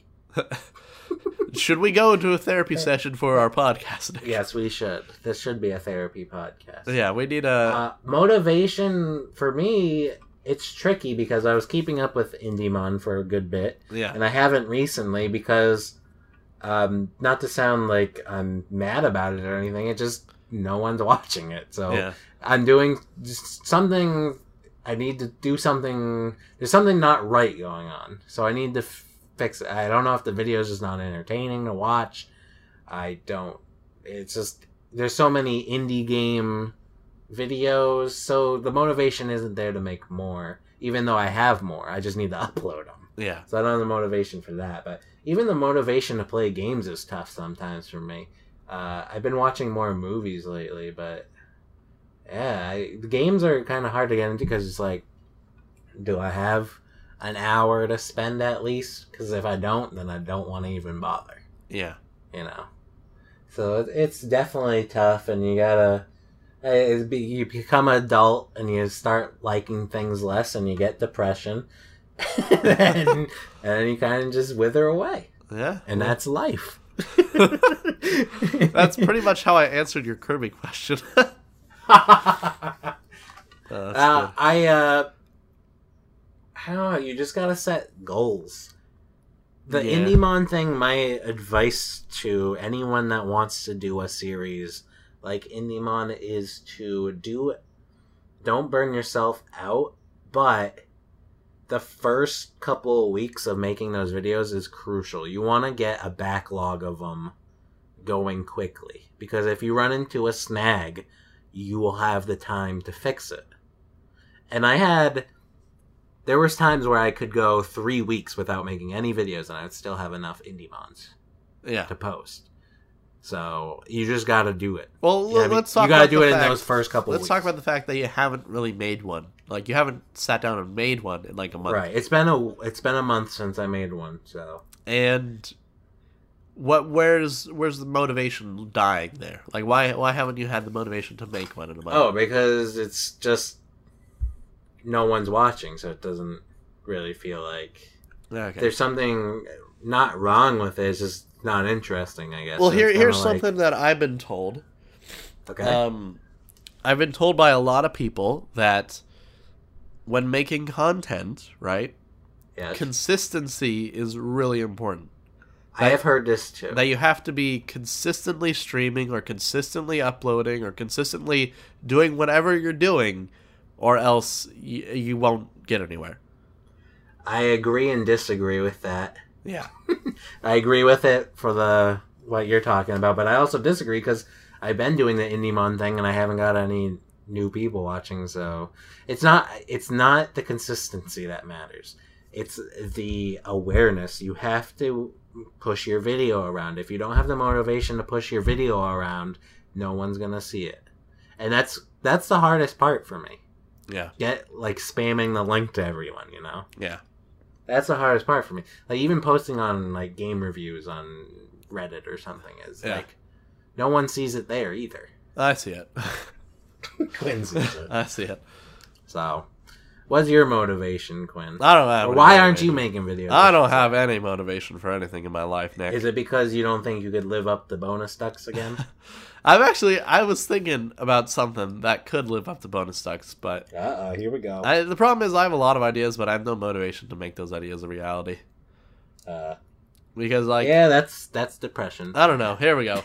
Should we go into a therapy session for our podcast? Yes, we should. This should be a therapy podcast. Yeah, we need a... motivation, for me, it's tricky because I was keeping up with IndieMon for a good bit. Yeah. And I haven't recently because, not to sound like I'm mad about it or anything, it just, no one's watching it. So I'm doing something... I need to do something... There's something not right going on. So I need to fix it. I don't know if the video is just not entertaining to watch. It's just... There's so many indie game videos, so the motivation isn't there to make more. Even though I have more. I just need to upload them. Yeah. So I don't have the motivation for that. But even the motivation to play games is tough sometimes for me. I've been watching more movies lately, but... Yeah, the games are kind of hard to get into because it's like, do I have an hour to spend at least? Because if I don't, then I don't want to even bother. Yeah. So it's definitely tough, and you gotta... You become an adult, and you start liking things less, and you get depression. and then you kind of just wither away. Yeah. And that's life. That's pretty much how I answered your Kirby question. I don't know, you just gotta set goals. The IndieMon thing, my advice to anyone that wants to do a series like IndieMon is to don't burn yourself out, but the first couple of weeks of making those videos is crucial. You want to get a backlog of them going quickly, because if you run into a snag, you will have the time to fix it. And there was times where I could go 3 weeks without making any videos, and I would still have enough IndieMons to post. So you just got to do it. Well, let's talk. You got to do it in those first couple. Let's talk about the fact that you haven't really made one. Like, you haven't sat down and made one in like a month. Right. It's been a month since I made one. So. And where's the motivation dying there? Like, why haven't you had the motivation to make one in a month? Oh, because it's just no one's watching, so it doesn't really feel like there's something not wrong with it. It's just not interesting, I guess. Well, here's something that I've been told. Okay. I've been told by a lot of people that when making content, right? Yes. Consistency is really important. I have heard this too. That you have to be consistently streaming or consistently uploading or consistently doing whatever you're doing, or else you won't get anywhere. I agree and disagree with that. Yeah. I agree with it for what you're talking about, but I also disagree because I've been doing the IndieMon thing and I haven't got any new people watching, so it's not the consistency that matters. It's the awareness. You have to push your video around. If you don't have the motivation to push your video around, no one's gonna see it. And that's the hardest part for me. Yeah. Like spamming the link to everyone, you know? Yeah. That's the hardest part for me. Like even posting on like game reviews on Reddit or something is like no one sees it there either. I see it. Quinn sees it. I see it. So, what's your motivation, Quinn? I don't have. Why aren't you making videos? I don't have any motivation for anything in my life, Nick. Is it because you don't think you could live up to bonus ducks again? I was thinking about something that could live up to bonus ducks, but here we go. The problem is I have a lot of ideas, but I have no motivation to make those ideas a reality. Because like that's depression. I don't know. Here we go.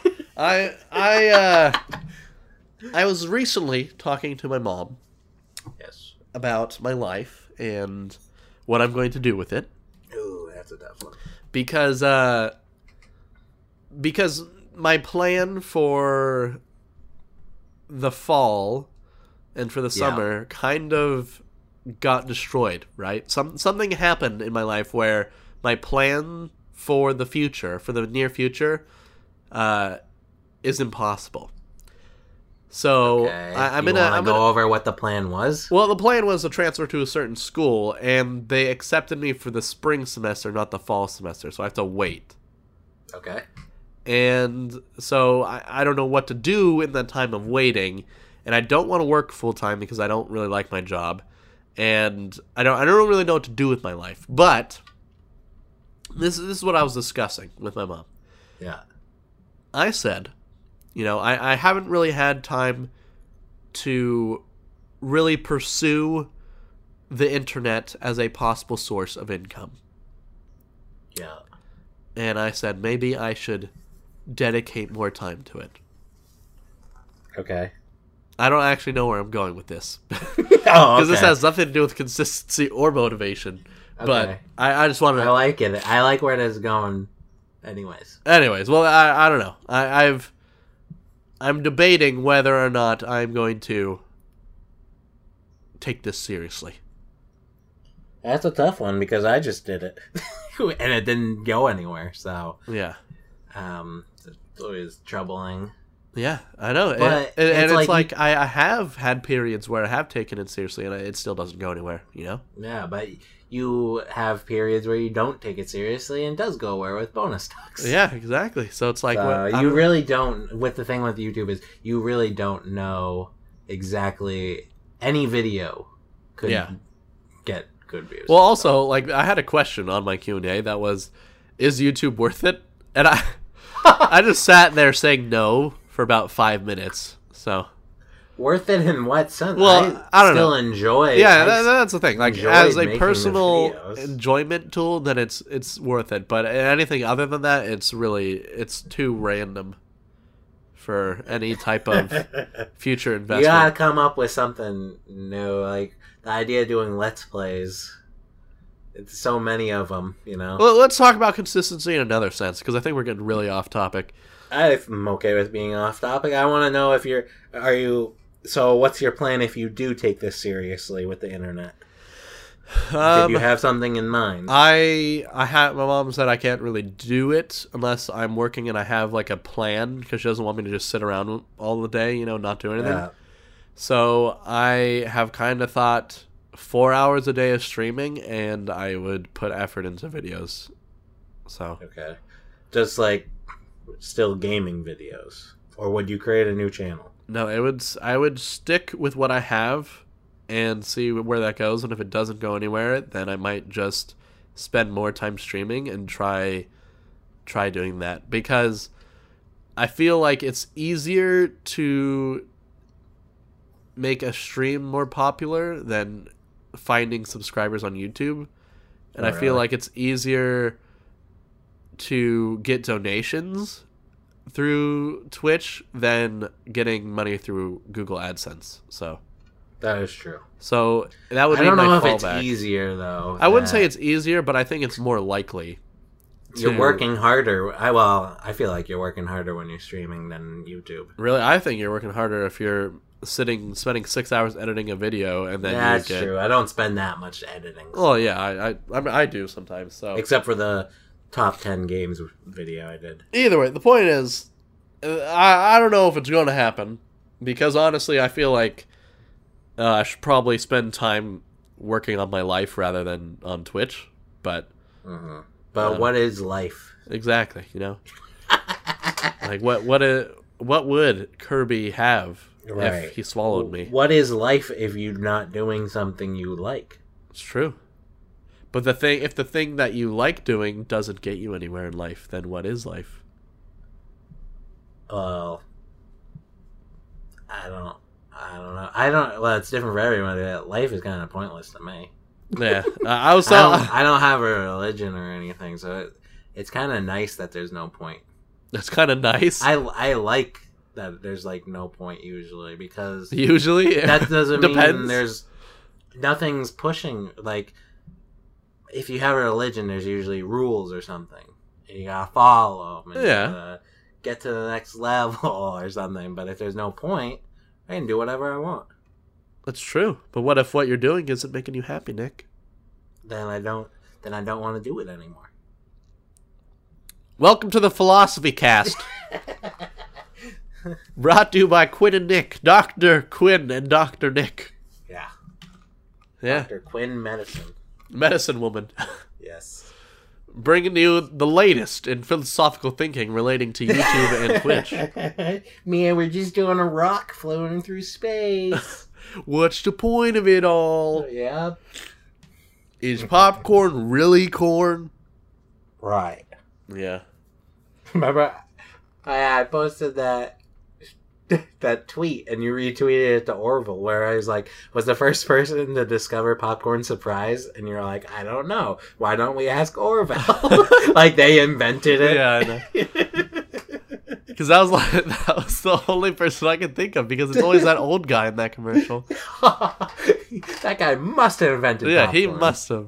I was recently talking to my mom. Yes. About my life and what I'm going to do with it. Ooh, that's a tough one. Because my plan for the fall and for the summer kind of got destroyed, right? Something happened in my life where my plan for the future, for the near future, is impossible. So I'm gonna go over what the plan was. Well, the plan was to transfer to a certain school, and they accepted me for the spring semester, not the fall semester. So I have to wait. Okay. And so I don't know what to do in that time of waiting, and I don't want to work full time because I don't really like my job, and I don't really know what to do with my life. But this is what I was discussing with my mom. Yeah. I said, I haven't really had time to really pursue the internet as a possible source of income. Yeah. And I said, maybe I should dedicate more time to it. Okay. I don't actually know where I'm going with this. Because this has nothing to do with consistency or motivation. Okay. But I just wanted to... I like it. I like where it is going anyways. Well, I don't know. I'm debating whether or not I'm going to take this seriously. That's a tough one because I just did it. And it didn't go anywhere, so... Yeah. It's always troubling. Yeah, I know. But it's like I have had periods where I have taken it seriously and it still doesn't go anywhere, Yeah, but you have periods where you don't take it seriously and it does go where with bonus stocks. Yeah, exactly. So it's like... really don't... With the thing with YouTube is you really don't know exactly... Any video could get good views. Well, also, like, I had a question on my Q&A that was, is YouTube worth it? And I just sat there saying no for about 5 minutes, so... Worth it in what sense? Well, I don't know. Enjoy. Yeah, that's the thing. Like, as a personal enjoyment tool, then it's worth it. But anything other than that, it's too random for any type of future investment. You gotta come up with something new. Like, the idea of doing Let's Plays. It's so many of them, Well, let's talk about consistency in another sense, because I think we're getting really off topic. I'm okay with being off topic. I want to know if so what's your plan if you do take this seriously with the internet? Did you have something in mind? My mom said I can't really do it unless I'm working and I have like a plan, because she doesn't want me to just sit around all the day, you know, not do anything. Yeah. So I have kind of thought 4 hours a day of streaming, and I would put effort into videos. So Okay. Just like still gaming videos, or would you create a new channel? no, I would stick with what I have and see where that goes, and if it doesn't go anywhere, then I might just spend more time streaming and try doing that, because I feel like it's easier to make a stream more popular than finding subscribers on YouTube, and I feel like it's easier to get donations through Twitch than getting money through Google AdSense. So that is true. So that would be my fallback. I don't know if it's easier though. I wouldn't say it's easier, but I think it's more likely. You're working harder. I feel like you're working harder when you're streaming than YouTube. Really, I think you're working harder if you're spending 6 hours editing a video and then that's true. I don't spend that much editing. Oh yeah, I do sometimes. So except for the top 10 games video I did. Either way, the point is, I don't know if it's going to happen, because honestly, I feel like I should probably spend time working on my life rather than on Twitch. But what is life? Exactly, you know. Like what would Kirby have if he swallowed me? What is life if you're not doing something you like? It's true. But if the thing that you like doing doesn't get you anywhere in life, then what is life? Well, I don't know. Well, it's different for everyone. Life is kind of pointless to me. Yeah, I don't have a religion or anything, so it's kind of nice that there's no point. That's kind of nice. I like that there's like no point usually, because that doesn't mean there's nothing's pushing. Like if you have a religion, there's usually rules or something, and you gotta follow them. And you gotta get to the next level or something. But if there's no point, I can do whatever I want. That's true. But what if what you're doing isn't making you happy, Nick? Then I don't want to do it anymore. Welcome to the Philosophy Cast. Brought to you by Quinn and Nick. Dr. Quinn and Dr. Nick. Yeah. Yeah. Dr. Quinn Medicine. Medicine woman. Yes. Bringing you the latest in philosophical thinking relating to YouTube and Twitch. Man, we're just doing a rock floating through space. What's the point of it all? Yeah. Is popcorn really corn? Right. Yeah. Remember, I posted that tweet and you retweeted it to Orville, where I was like, was the first person to discover popcorn surprise? And you're like, I don't know. Why don't we ask Orville? Like they invented it. Yeah, I know. Because that was the only person I could think of, because it's always that old guy in that commercial. That guy must have invented popcorn. Yeah, he must have.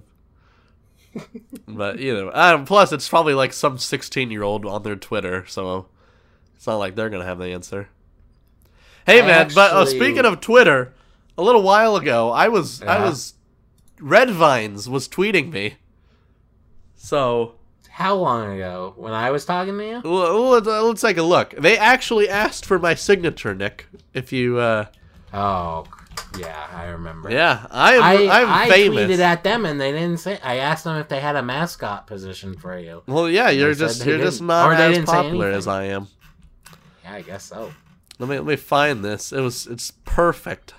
But either way, plus it's probably like some 16-year-old on their Twitter, so it's not like they're gonna have the answer. Hey man, but speaking of Twitter, a little while ago, Red Vines was tweeting me. So how long ago? When I was talking to you? Let's take a look. They actually asked for my signature, Nick. If you Oh, yeah, I remember. Yeah, I'm famous. I tweeted at them and they didn't say. I asked them if they had a mascot position for you. Well, yeah, you're just not as popular as I am. Yeah, I guess so. Let me find this. It's perfect.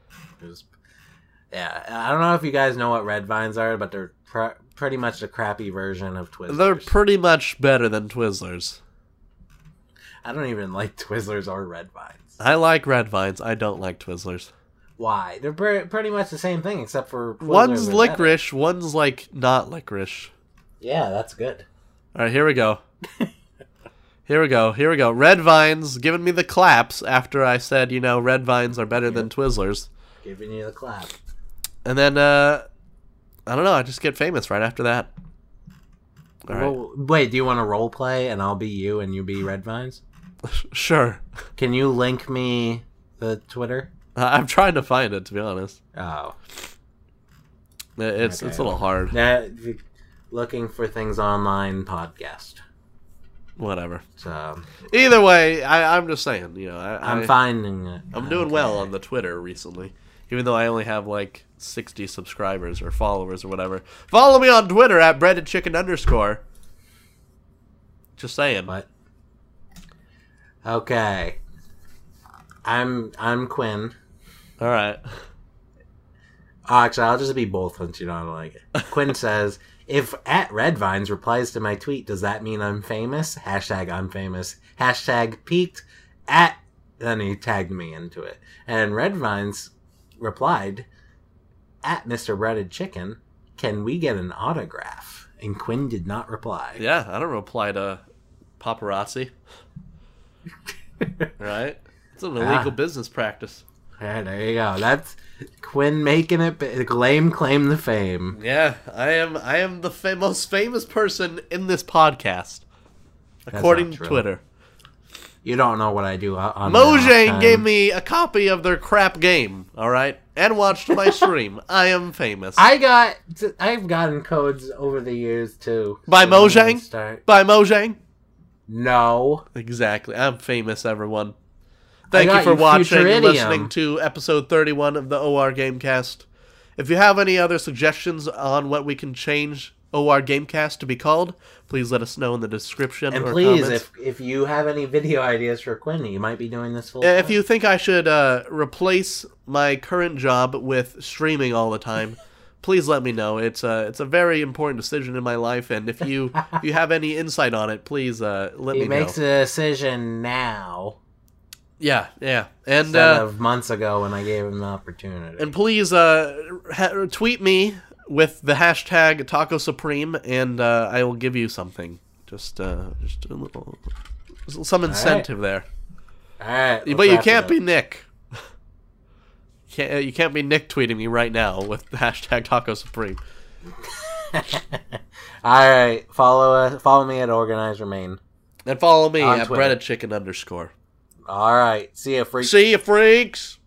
Yeah, I don't know if you guys know what Red Vines are, but they're pretty much the crappy version of Twizzlers. They're pretty much better than Twizzlers. I don't even like Twizzlers or Red Vines. I like Red Vines. I don't like Twizzlers. Why? They're pretty much the same thing, except for Twizzlers one's licorice, one's like not licorice. Yeah, that's good. All right, here we go. Here we go. Red Vines giving me the claps after I said, Red Vines are better than Twizzlers. Giving you the clap. And then, I don't know, I just get famous right after that. All right. Wait, do you want to role play and I'll be you and you be Red Vines? Sure. Can you link me the Twitter? I'm trying to find it, to be honest. Oh. It's a little hard. Looking for things online podcast. Whatever. So either way, I'm just saying. I'm finding it. I'm doing well on the Twitter recently, even though I only have like 60 subscribers or followers or whatever. Follow me on Twitter at breadedchicken_. Just saying. What? Okay. I'm Quinn. All right. Actually, I'll just be both since you don't like it. Quinn says, if at Redvines replies to my tweet, does that mean I'm famous? Hashtag I'm famous. Hashtag peaked at... Then he tagged me into it. And Redvines replied, at Mr. Breaded Chicken, can we get an autograph? And Quinn did not reply. Yeah, I don't reply to paparazzi. Right? It's an illegal business practice. Yeah, there you go. That's Quinn making it claim the fame. Yeah, I am the most famous person in this podcast, according to Twitter. You don't know what I do on Mojang gave me a copy of their crap game, all right, and watched my stream. I am famous. I've gotten codes over the years too. By Mojang? By Mojang? No. Exactly. I'm famous, everyone. Thank you for watching and listening to episode 31 of the OR Gamecast. If you have any other suggestions on what we can change OR Gamecast to be called, please let us know in the description and or please, comments. if you have any video ideas for Quinn, you might be doing this full time. If you think I should replace my current job with streaming all the time, please let me know. It's a very important decision in my life, and if you have any insight on it, please let me know. He makes a decision now. Yeah, and instead of months ago when I gave him the opportunity. And please tweet me with the hashtag Taco Supreme, and I will give you something. Just a little, some incentive there. All right, but you can't be Nick. You can't be Nick tweeting me right now with the hashtag Taco Supreme. All right, follow me at Organizer Main, and follow me at breadedchicken_. All right. See ya, freaks. See ya, freaks.